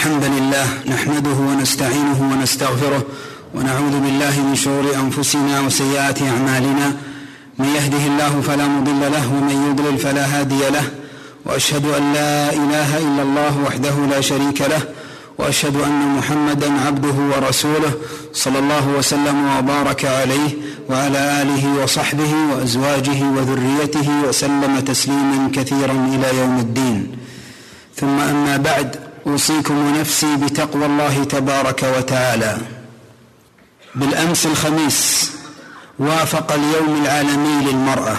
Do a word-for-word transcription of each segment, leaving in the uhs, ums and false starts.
الحمد لله نحمده ونستعينه ونستغفره ونعوذ بالله من شرور أنفسنا وسيئات أعمالنا. من يهده الله فلا مضل له ومن يضلل فلا هادي له، وأشهد أن لا إله إلا الله وحده لا شريك له، وأشهد أن محمدا عبده ورسوله صلى الله وسلم وبارك عليه وعلى آله وصحبه وأزواجه وذريته وسلم تسليما كثيرا إلى يوم الدين. ثم أما بعد، أوصيكم ونفسي بتقوى الله تبارك وتعالى. بالأمس الخميس وافق اليوم العالمي للمرأة،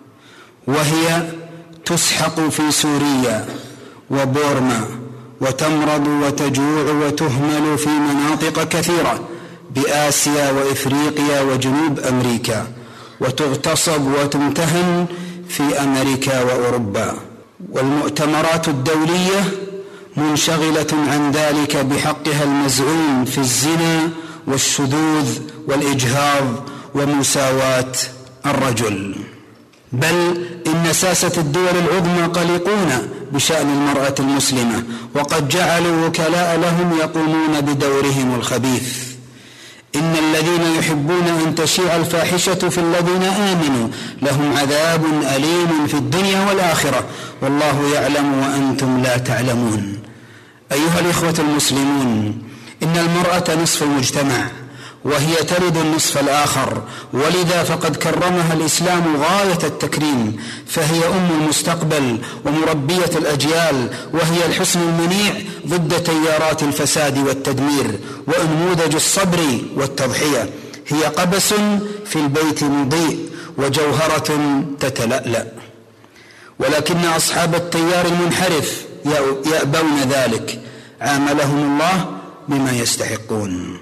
وهي تسحق في سوريا وبورما وتمرض وتجوع وتهمل في مناطق كثيرة بآسيا وإفريقيا وجنوب أمريكا، وتغتصب وتمتهن في أمريكا وأوروبا. والمؤتمرات الدولية منشغلة عن ذلك بحقها المزعوم في الزنا والشذوذ والإجهاض ومساواة الرجل. بل إن ساسة الدول العظمى قلقون بشأن المرأة المسلمة، وقد جعلوا وكلاء لهم يقومون بدورهم الخبيث. إن الذين يحبون أن تشيع الفاحشة في الذين آمنوا لهم عذاب أليم في الدنيا والآخرة، والله يعلم وأنتم لا تعلمون. أيها الإخوة المسلمون، إن المرأة نصف المجتمع، وهي ترد النصف الآخر، ولذا فقد كرمها الإسلام غاية التكريم، فهي أم المستقبل ومربية الأجيال، وهي الحصن المنيع ضد تيارات الفساد والتدمير، وأنموذج الصبر والتضحية. هي قبس في البيت مضيء وجوهرة تتلألأ، ولكن أصحاب التيار المنحرف يأبون ذلك، عاملهم الله بما يستحقون.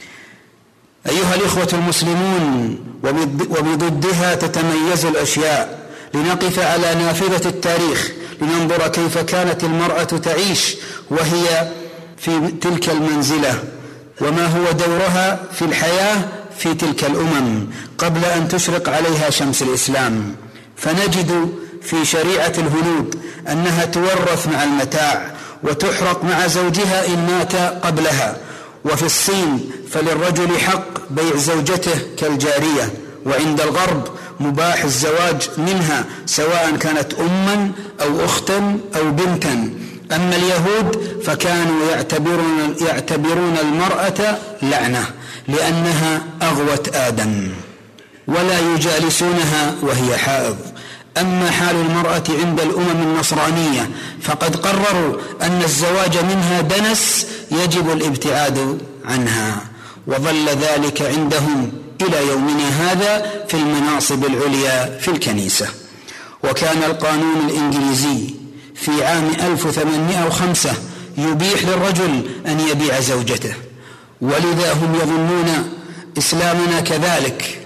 أيها الإخوة المسلمون، وبضدها تتميز الأشياء. لنقف على نافذة التاريخ لننظر كيف كانت المرأة تعيش وهي في تلك المنزلة، وما هو دورها في الحياة في تلك الأمم قبل أن تشرق عليها شمس الإسلام. فنجد في شريعة الهنود أنها تورث مع المتاع وتحرق مع زوجها إن مات قبلها. وفي الصين فللرجل حق بيع زوجته كالجارية، وعند الغرب مباح الزواج منها سواء كانت أما أو أختا أو بنتا. أما اليهود فكانوا يعتبرون, يعتبرون المرأة لعنة لأنها أغوت آدم، ولا يجالسونها وهي حائض. أما حال المرأة عند الأمم النصرانية فقد قرروا أن الزواج منها دنس يجب الابتعاد عنها، وظل ذلك عندهم إلى يومنا هذا في المناصب العليا في الكنيسة. وكان القانون الإنجليزي في عام ألف وثمانمائة وخمسة يبيح للرجل أن يبيع زوجته، ولذا هم يظنون إسلامنا كذلك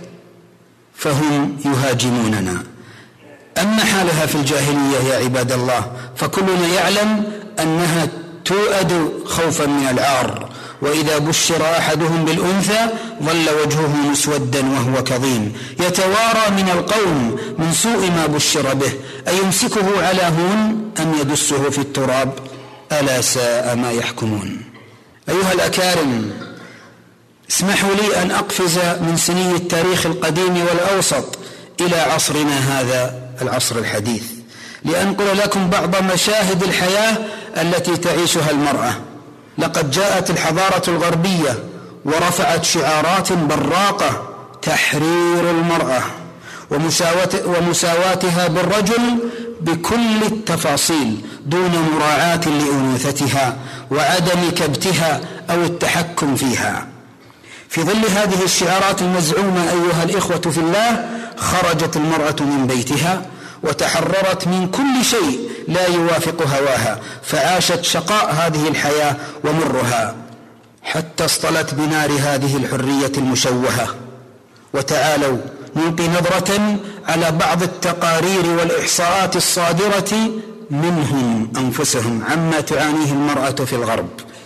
فهم يهاجموننا. أما حالها في الجاهلية يا عباد الله فكلنا يعلم أنها توأد خوفا من العار، وإذا بشر أحدهم بالأنثى ظل وجهه مسودا وهو كظيم، يتوارى من القوم من سوء ما بشر به، أيمسكه على هون أم يدسه في التراب، ألا ساء ما يحكمون. أيها الأكارم، اسمحوا لي أن أقفز من سني التاريخ القديم والأوسط إلى عصرنا هذا العصر الحديث، لأنقل لكم بعض مشاهد الحياة التي تعيشها المرأة. لقد جاءت الحضارة الغربية ورفعت شعارات براقة: تحرير المرأة ومساواتها بالرجل بكل التفاصيل دون مراعاة لأنوثتها وعدم كبتها أو التحكم فيها. في ظل هذه الشعارات المزعومة أيها الإخوة في الله، خرجت المرأة من بيتها وتحررت من كل شيء لا يوافق هواها، فعاشت شقاء هذه الحياة ومرها حتى اصطلت بنار هذه الحرية المشوهة. وتعالوا نلقي نظرة على بعض التقارير والإحصاءات الصادرة منهم أنفسهم عما تعانيه المرأة في الغرب.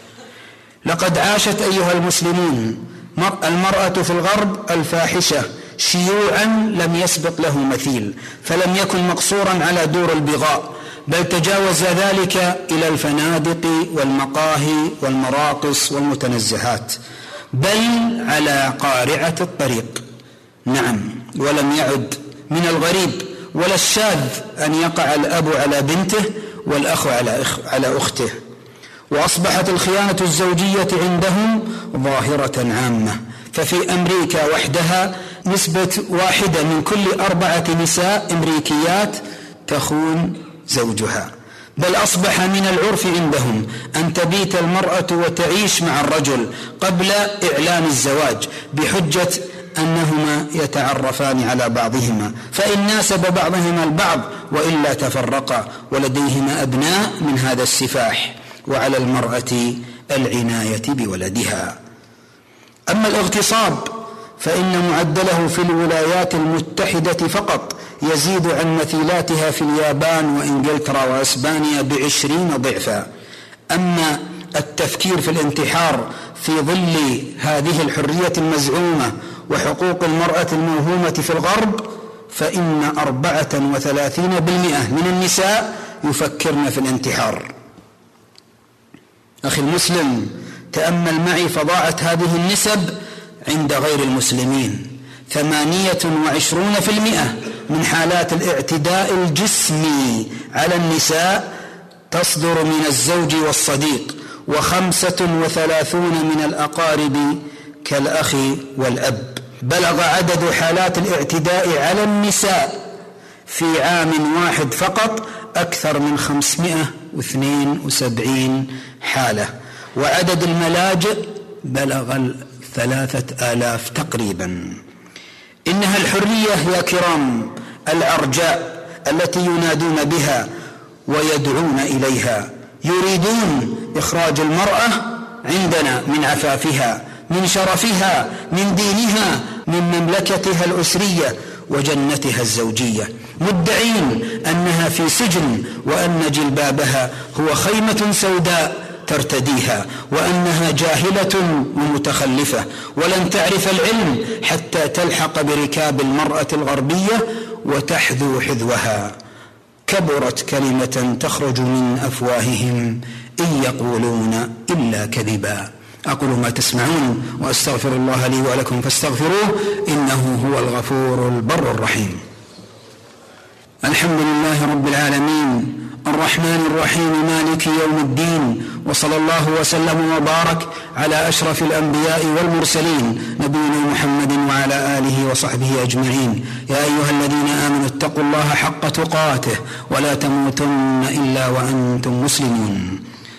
لقد عاشت أيها المسلمون المرأة في الغرب الفاحشة شيوعا لم يسبق له مثيل، فلم يكن مقصورا على دور البغاء، بل تجاوز ذلك إلى الفنادق والمقاهي والمراقص والمتنزهات، بل على قارعة الطريق. نعم، ولم يعد من الغريب ولا الشاذ أن يقع الأب على بنته والأخ على أخته، وأصبحت الخيانة الزوجية عندهم ظاهرة عامة. ففي أمريكا وحدها نسبة واحدة من كل أربعة نساء أمريكيات تخون زوجها، بل أصبح من العرف عندهم أن تبيت المرأة وتعيش مع الرجل قبل إعلان الزواج بحجة أنهما يتعرفان على بعضهما، فإن ناسب بعضهما البعض وإلا تفرقا، ولديهما أبناء من هذا السفاح، وعلى المرأة العناية بولدها. أما الاغتصاب فإن معدله في الولايات المتحدة فقط يزيد عن مثيلاتها في اليابان وإنجلترا وإسبانيا بعشرين ضعفا. أما التفكير في الانتحار في ظل هذه الحرية المزعومة وحقوق المرأة الموهومة في الغرب فإن أربعة وثلاثين بالمئة من النساء يفكرن في الانتحار. أخي المسلم، تأمل معي فظاعة هذه النسب عند غير المسلمين. ثمانية وعشرون في المئة من حالات الاعتداء الجسمي على النساء تصدر من الزوج والصديق، وخمسة وثلاثون من الأقارب كالأخ والأب. بلغ عدد حالات الاعتداء على النساء في عام واحد فقط أكثر من خمسمائة واثنين وسبعين حالة، وعدد الملاجئ بلغ ثلاثة آلاف تقريبا. إنها الحرية يا كرام العرجاء التي ينادون بها ويدعون إليها. يريدون إخراج المرأة عندنا من عفافها، من شرفها، من دينها، من مملكتها الأسرية وجنتها الزوجية، مدعين أنها في سجن، وأن جلبابها هو خيمة سوداء ترتديها، وأنها جاهلة ومتخلفة ولن تعرف العلم حتى تلحق بركاب المرأة الغربية وتحذو حذوها. كبرت كلمة تخرج من أفواههم إن يقولون إلا كذبا. أقول ما تسمعون وأستغفر الله لي ولكم فاستغفروه إنه هو الغفور البر الرحيم. الحمد لله رب العالمين الرحمن الرحيم مالك يوم الدين، وصلى الله وسلم وبارك على أشرف الأنبياء والمرسلين نبينا محمد وعلى آله وصحبه أجمعين. يا أيها الذين آمنوا اتقوا الله حق تقاته ولا تموتن إلا وأنتم مسلمون.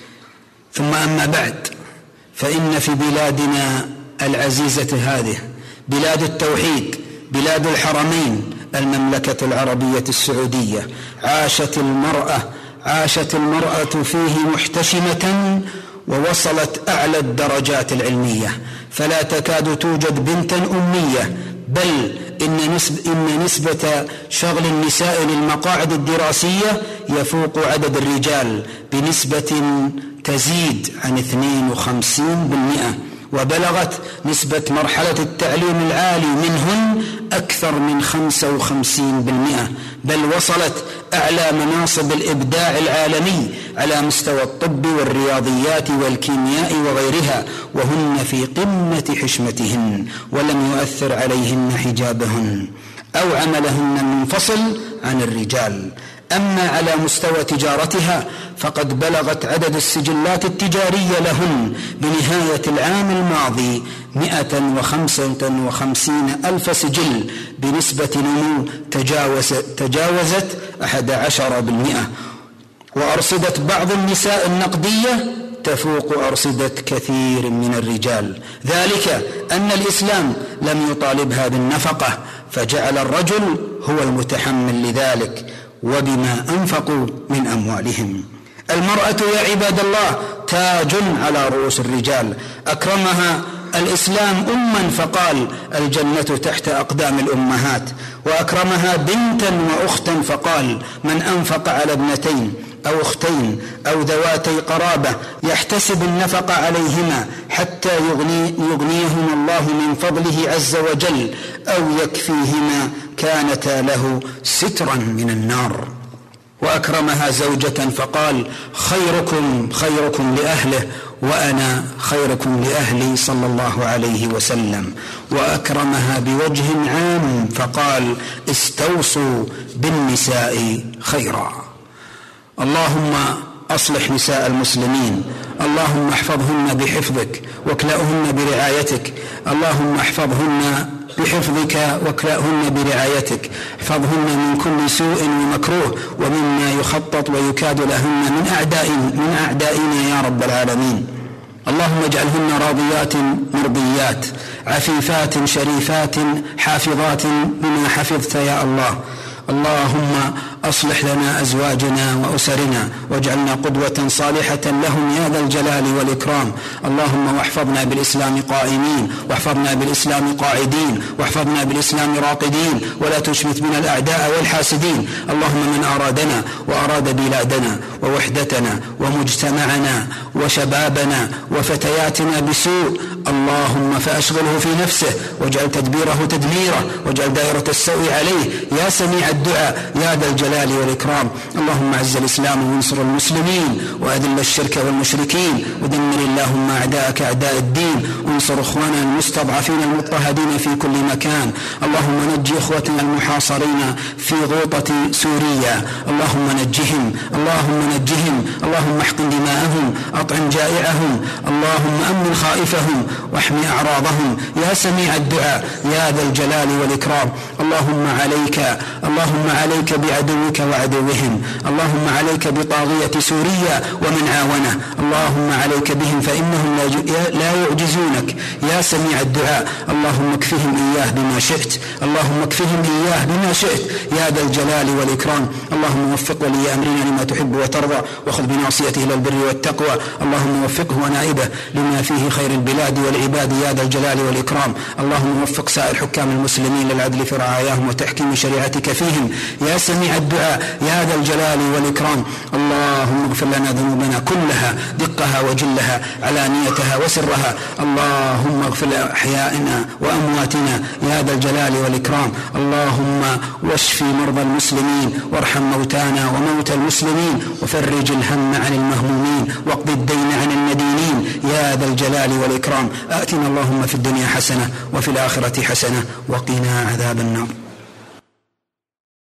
ثم أما بعد، فإن في بلادنا العزيزة هذه بلاد التوحيد، بلاد الحرمين، المملكة العربية السعودية، عاشت المرأة عاشت المرأة فيه محتشمة ووصلت أعلى الدرجات العلمية، فلا تكاد توجد بنتا أمية، بل إن, نسب إن نسبة شغل النساء للمقاعد الدراسية يفوق عدد الرجال بنسبة تزيد عن اثنين وخمسين بالمئة، وبلغت نسبة مرحلة التعليم العالي منهن أكثر من خمسة وخمسين بالمئة، بل وصلت أعلى مناصب الإبداع العالمي على مستوى الطب والرياضيات والكيمياء وغيرها، وهن في قمة حشمتهن، ولم يؤثر عليهن حجابهن أو عملهن المنفصل عن الرجال. أما على مستوى تجارتها فقد بلغت عدد السجلات التجارية لهن بنهاية العام الماضي مئة وخمسة وخمسين ألف سجل بنسبة نمو تجاوز تجاوزت أحد عشر بالمئة، وأرصدة بعض النساء النقدية تفوق أرصدة كثير من الرجال، ذلك أن الإسلام لم يطالبها بالنفقة، فجعل الرجل هو المتحمل لذلك وبما أنفقوا من أموالهم. المرأة يا عباد الله تاج على رؤوس الرجال، أكرمها الإسلام أما فقال الجنة تحت أقدام الأمهات، وأكرمها بنتا وأختا فقال من أنفق على ابنتين أو أختين أو ذواتي قرابة يحتسب النفق عليهما حتى يغني يغنيهما الله من فضله عز وجل أو يكفيهما كانتا له سترا من النار. وأكرمها زوجة فقال خيركم خيركم لأهله وأنا خيركم لأهلي صلى الله عليه وسلم. وأكرمها بوجه عام فقال استوصوا بالنساء خيرا. اللهم أصلح نساء المسلمين، اللهم احفظهن بحفظك واكلأهن برعايتك، اللهم احفظهن بحفظك واكلأهن برعايتك، احفظهن من كل سوء ومكروه ومما يخطط ويكاد لهن من أعداء من أعدائنا يا رب العالمين. اللهم اجعلهن راضيات مرضيات عفيفات شريفات حافظات بما حفظت يا الله. اللهم أصلح لنا أزواجنا وأسرنا واجعلنا قدوة صالحة لهم يا ذا الجلال والإكرام. اللهم واحفظنا بالإسلام قائمين واحفظنا بالإسلام قاعدين واحفظنا بالإسلام راقدين ولا تشمت بنا الأعداء والحاسدين. اللهم من أرادنا وأراد بلادنا ووحدتنا ومجتمعنا وشبابنا وفتياتنا بسوء اللهم فأشغله في نفسه واجعل تدبيره تدميره واجعل دائرة السوء عليه يا سميع الدعاء يا ذا الجلال والإكرام. اللهم أعز الإسلام وانصر المسلمين وأذل الشرك والمشركين ودمر اللهم أعداءك أعداء الدين وانصر إخواننا المستضعفين المضطهدين في كل مكان. اللهم نجي إخوتنا المحاصرين في غوطة سوريا، اللهم نجهم اللهم نجهم اللهم احقن دماءهم أطعم جائعهم، اللهم أمن خائفهم واحمي أعراضهم يا سميع الدعاء يا ذا الجلال والإكرام. اللهم عليك اللهم عليك بعدوك وعدوهم، اللهم عليك بطاغية سوريا ومن عاونه، اللهم عليك بهم فإنهم لا يعجزونك يا سميع الدعاء. اللهم اكفهم إياه بما شئت اللهم اكفهم إياه بما شئت يا ذا الجلال والإكرام. اللهم وفق ولي أمرنا لما تحب وترضى وخذ بناصيته إلى البر والتقوى. اللهم وفقه ونائبه لما فيه خير البلاد والعباد يا ذا الجلال والإكرام. اللهم وفق سائر حكام المسلمين للعدل في رعاياهم وتحكيم شريعتك فيهم يا سميع الدعاء يا ذا الجلال والإكرام. اللهم اغفر لنا ذنوبنا كلها دقها وجلها علانيتها وسرها. اللهم اغفر لأحيائنا وأمواتنا يا ذا الجلال والإكرام. اللهم واشفي مرضى المسلمين وارحم موتانا وموتى المسلمين وفرج الهم عن المهمومين واقض الدين عن المدينين يا ذا الجلال والإكرام. آتنا اللهم في الدنيا حسنة وفي الآخرة حسنة وقنا عذاب النار.